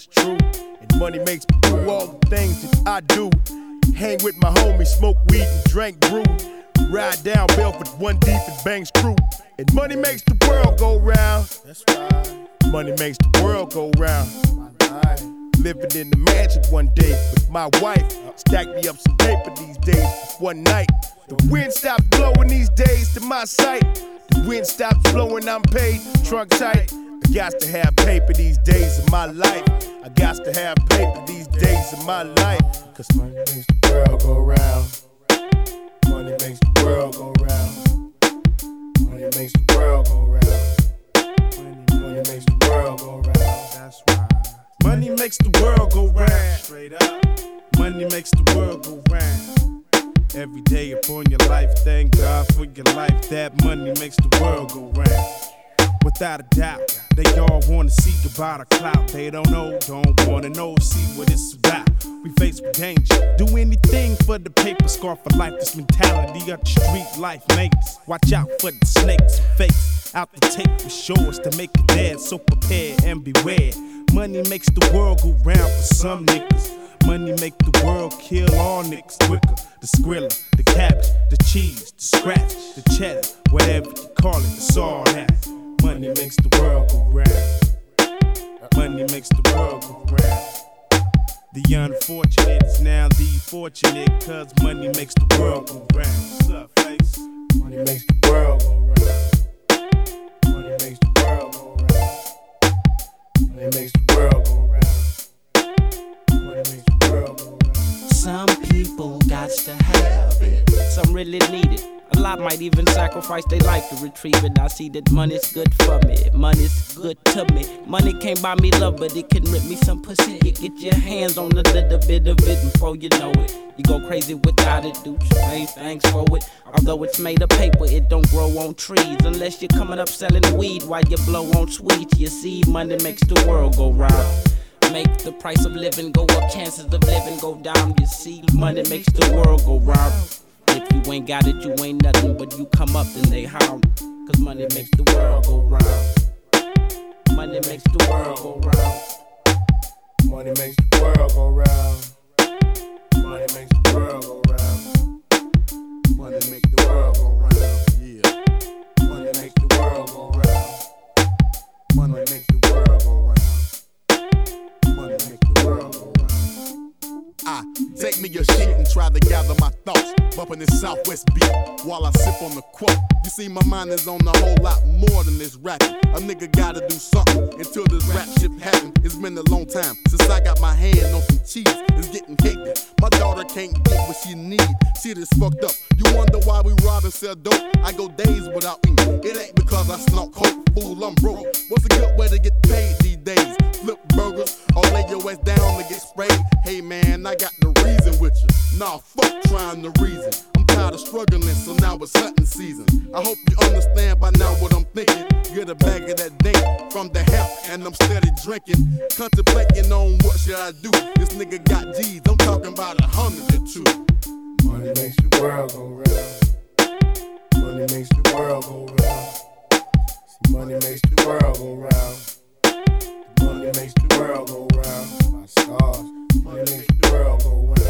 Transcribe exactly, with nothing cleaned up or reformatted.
That's true. And money makes me do all the things that I do. Hang with my homies, smoke weed and drink brew. Ride down Belford one deep and Banks crew. And money makes the world go round. That's right. Money makes the world go round. Living in the mansion one day with my wife. Stack me up some paper these days. One night, the wind stops blowing these days to my sight. The wind stops blowing, I'm paid, trunk tight. I got to have paper these days of my life. I got to have paper these days of my life. Cause money makes the world go round. Money makes the world go round. Money makes the world go round. Money makes the world go round. That's right. Money makes the world go round. Straight up. Money makes the world go round. Every day upon your life, thank God for your life. That money makes the world go round. Without a doubt, they all wanna see about a clout. They don't know, don't wanna know, see what it's about. We faced with danger, do anything for the paper. Scar for life, this mentality of the street life makes. Watch out for the snakes and fakes. Out the tape for shores to make it dead, so prepare and beware. Money makes the world go round for some niggas. Money make the world kill all niggas quicker. The skrilla, the cabbage, the cheese, the scratch, the cheddar, whatever you call it, it's all that. Money makes the world go round. Money makes the world go round. The unfortunate is now the fortunate, cause money makes the world go round. What's up, face? Money makes the world go round. Money makes the world go round. Money makes the world go round. Money makes the world go round. Some people got to have it. Some really need it. A lot might even sacrifice their life to retrieve it. I see that money's good for me. Money's good to me. Money can't buy me love, but it can rip me some pussy. You get your hands on a little bit of it before you know it. You go crazy without it, do strange things for it. Although it's made of paper, it don't grow on trees. Unless you're coming up selling weed while you blow on sweets. You see, money makes the world go round. Make the price of living go up, chances of living go down. You see, money makes the world go round. If you ain't got it, you ain't nothing. But you come up, then they hound. Cause money makes the world go round. Money makes the world go round. Money makes the world go round. Money makes the world go round. Money make the world go round. Yeah. Money make the world go round. Money make the world go round. Money make the world go round. I take me a sheet and try to gather my thoughts. Bumping this Southwest beat while I sip on the quote. You see, my mind is on a whole lot more than this rapping. A nigga gotta do something until this rap shit happen. It's been a long time since I got my hand on some cheese. It's getting hectic. My daughter can't get what she need. Shit is fucked up. You wonder why we rob and sell dope? I go days without eating. It ain't because I snort coke. Fool, I'm broke. What's a good way to get paid these days? Flip burgers or lay your ass down to get sprayed? Hey man, I got the reason with you. Nah, fuck trying the reason. I'm tired of struggling, so now it's hunting season. I hope you understand by now what I'm thinking. Get a bag of that date from the hemp, and I'm steady drinking. Contemplating on what should I do. This nigga got G's, I'm talking about a hundred or two. Money makes the world go round. Money makes the world go round. See, money makes the world go round. Money makes the world go round. My scars. Money makes the world go round.